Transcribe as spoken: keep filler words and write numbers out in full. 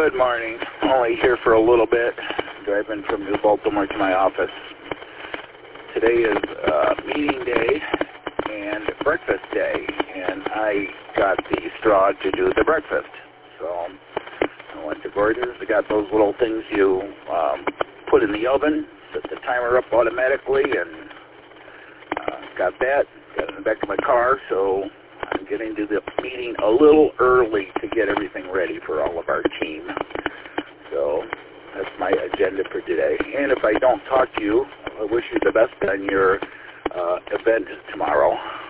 Good morning. Only here for a little bit, driving from New Baltimore to my office. Today is uh, meeting day and breakfast day, and I got the straw to do the breakfast. So I went to Goyder's. I got those little things you um, put in the oven, set the timer up automatically, and uh, got that. Got it in the back of my car, so I'm getting to the meeting a little early to get everything ready for all of our team. So that's my agenda for today. And if I don't talk to you, I wish you the best on your uh, event tomorrow.